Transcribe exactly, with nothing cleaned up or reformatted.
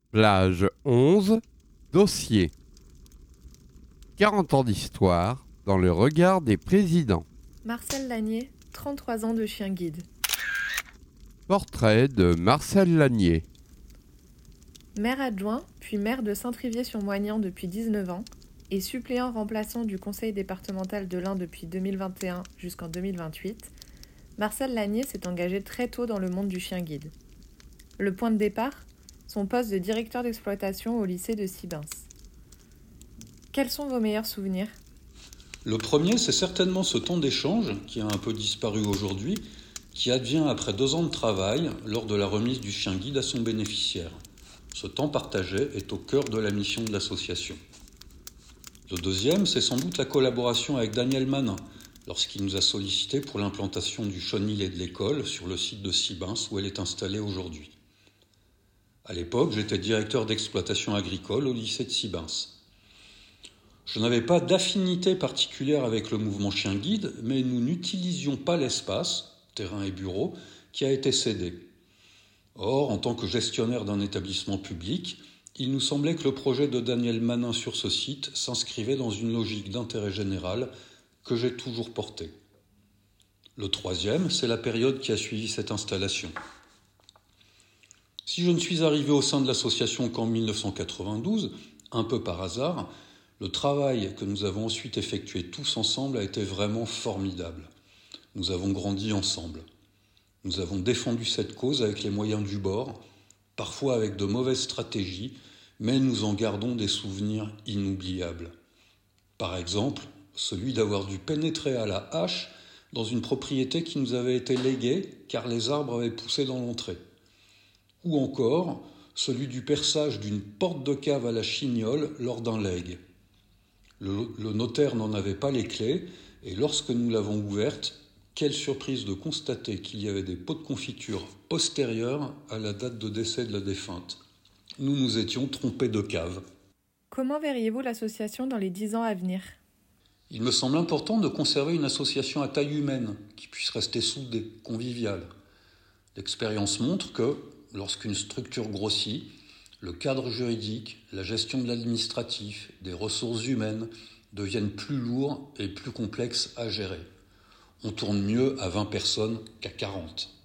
Plage onze, dossier. quarante ans d'histoire dans le regard des présidents. Marcel Lanier, trente-trois ans de chien guide. Portrait de Marcel Lanier. Maire adjoint, puis maire de Saint-Trivier-sur-Moignan depuis dix-neuf ans et suppléant remplaçant du conseil départemental de l'Ain depuis deux mille vingt et un jusqu'en deux mille vingt-huit, Marcel Lanier s'est engagé très tôt dans le monde du chien guide. Le point de départ, son poste de directeur d'exploitation au lycée de Sibins. Quels sont vos meilleurs souvenirs ? Le premier, c'est certainement ce temps d'échange, qui a un peu disparu aujourd'hui, qui advient après deux ans de travail lors de la remise du chien guide à son bénéficiaire. Ce temps partagé est au cœur de la mission de l'association. Le deuxième, c'est sans doute la collaboration avec Daniel Manin, lorsqu'il nous a sollicité pour l'implantation du chenil et de l'école sur le site de Sibins où elle est installée aujourd'hui. À l'époque, j'étais directeur d'exploitation agricole au lycée de Sibins. Je n'avais pas d'affinité particulière avec le mouvement chien guide, mais nous n'utilisions pas l'espace, terrain et bureau, qui a été cédé. Or, en tant que gestionnaire d'un établissement public, il nous semblait que le projet de Daniel Manin sur ce site s'inscrivait dans une logique d'intérêt général que j'ai toujours portée. Le troisième, c'est la période qui a suivi cette installation. Si je ne suis arrivé au sein de l'association qu'en mille neuf cent quatre-vingt-douze, un peu par hasard, le travail que nous avons ensuite effectué tous ensemble a été vraiment formidable. Nous avons grandi ensemble. Nous avons défendu cette cause avec les moyens du bord, parfois avec de mauvaises stratégies, mais nous en gardons des souvenirs inoubliables. Par exemple, celui d'avoir dû pénétrer à la hache dans une propriété qui nous avait été léguée car les arbres avaient poussé dans l'entrée. Ou encore, celui du perçage d'une porte de cave à la chignole lors d'un legs. Le, le notaire n'en avait pas les clés, et lorsque nous l'avons ouverte, quelle surprise de constater qu'il y avait des pots de confiture postérieurs à la date de décès de la défunte. Nous nous étions trompés de cave. Comment verriez-vous l'association dans les dix ans à venir ? Il me semble important de conserver une association à taille humaine, qui puisse rester soudée, conviviale. L'expérience montre que, lorsqu'une structure grossit, le cadre juridique, la gestion de l'administratif, des ressources humaines deviennent plus lourds et plus complexes à gérer. On tourne mieux à vingt personnes qu'à quarante.